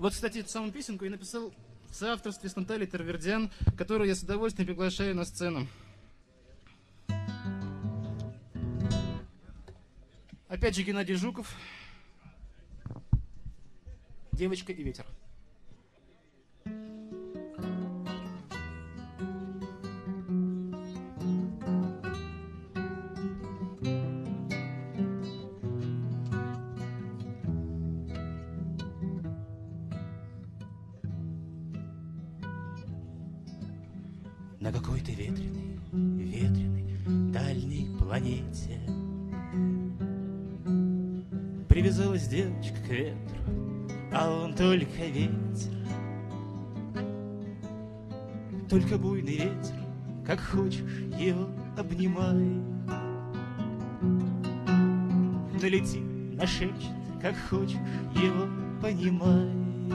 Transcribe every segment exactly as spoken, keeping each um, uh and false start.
Вот, кстати, эту самую песенку я написал в соавторстве с Натальей Тарвердян, которую я с удовольствием приглашаю на сцену. Опять же Геннадий Жуков. «Девочка и ветер». На какой-то ветреной, ветреной дальней планете привязалась девочка к ветру, а он только ветер. Только буйный ветер, как хочешь, его обнимай. Налетит, нашепчет, как хочешь, его понимай.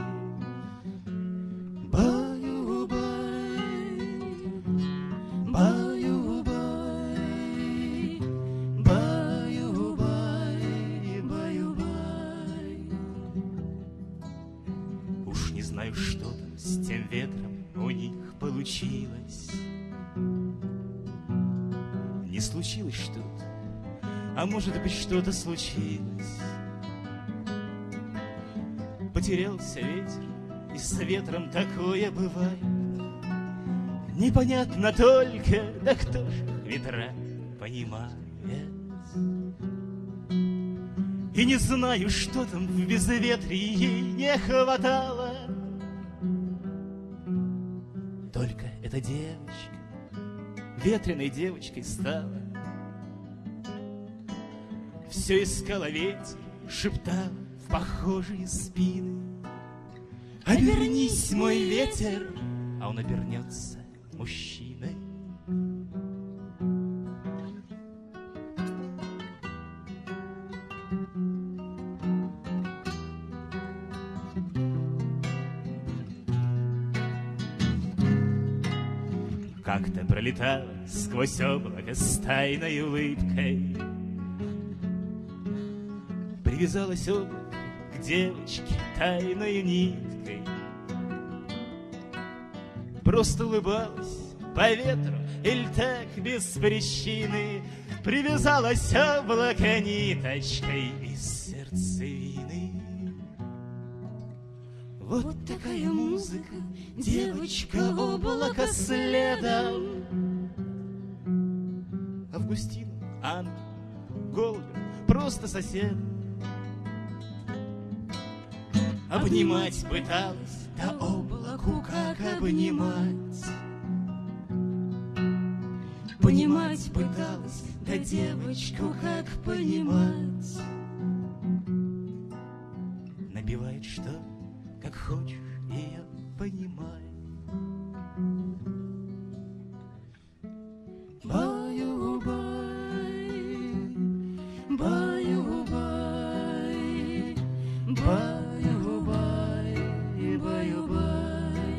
Не случилось что-то, а может быть что-то случилось. Потерялся ветер, и с ветром такое бывает. Непонятно только, да кто ж ветра понимает. И не знаю, что там в безветрии ей не хватало. Только эта девочка ветреной девочкой стала. Все искала ветер, шептала в похожие спины: обернись, мой ветер, а он обернется мужчиной. Как-то пролетала сквозь облако с тайной улыбкой. Привязалась облако к девочке тайной ниткой. Просто улыбалась по ветру или так без причины. Привязалась облако ниточкой из сердцевины. Вот такая музыка, девочка, облако следом. Августину, Анну, голубю, просто сосед. Обнимать пыталась, да облаку как обнимать. Понимать пыталась, да девочку как понимать. Набивает что, как хочешь, ее понимай. Баю-бай, баю-бай, баю-бай, баю-бай.